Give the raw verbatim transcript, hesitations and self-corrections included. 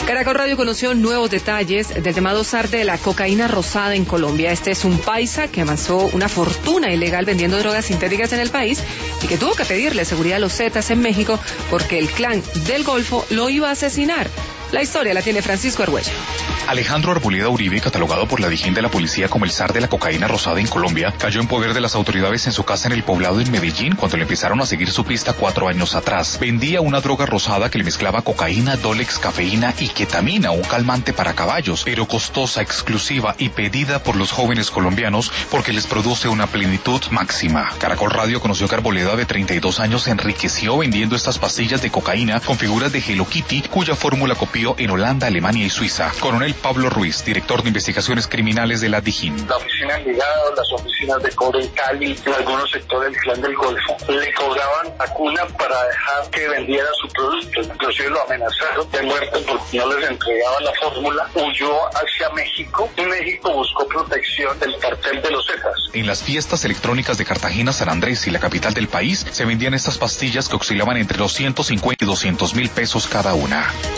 Caracol Radio conoció nuevos detalles del llamado zar de la cocaína rosada en Colombia. Este es un paisa que amasó una fortuna ilegal vendiendo drogas sintéticas en el país y que tuvo que pedirle seguridad a los Zetas en México porque el clan del Golfo lo iba a asesinar. La historia la tiene Francisco Argüello. Alejandro Arboleda Uribe, catalogado por la Dijín de la policía como el zar de la cocaína rosada en Colombia, cayó en poder de las autoridades en su casa en el poblado de Medellín cuando le empezaron a seguir su pista cuatro años atrás. Vendía una droga rosada que le mezclaba cocaína, Dolex, cafeína y ketamina, un calmante para caballos, pero costosa, exclusiva y pedida por los jóvenes colombianos porque les produce una plenitud máxima. Caracol Radio conoció que Arboleda, de treinta y dos años, se enriqueció vendiendo estas pastillas de cocaína con figuras de Hello Kitty, cuya fórmula copió en Holanda, Alemania y Suiza. Coronel Pablo Ruiz, director de investigaciones criminales de la Dijín. La oficina en Ligado, las oficinas de cobre en Cali, en algunos sectores del clan del Golfo, le cobraban a cuna para dejar que vendiera su producto. Inclusive lo amenazaron de muerte porque no les entregaba la fórmula. Huyó hacia México y México buscó protección del cartel de los Zetas. En las fiestas electrónicas de Cartagena, San Andrés y la capital del país, se vendían estas pastillas que oscilaban entre los ciento cincuenta y doscientos mil pesos cada una.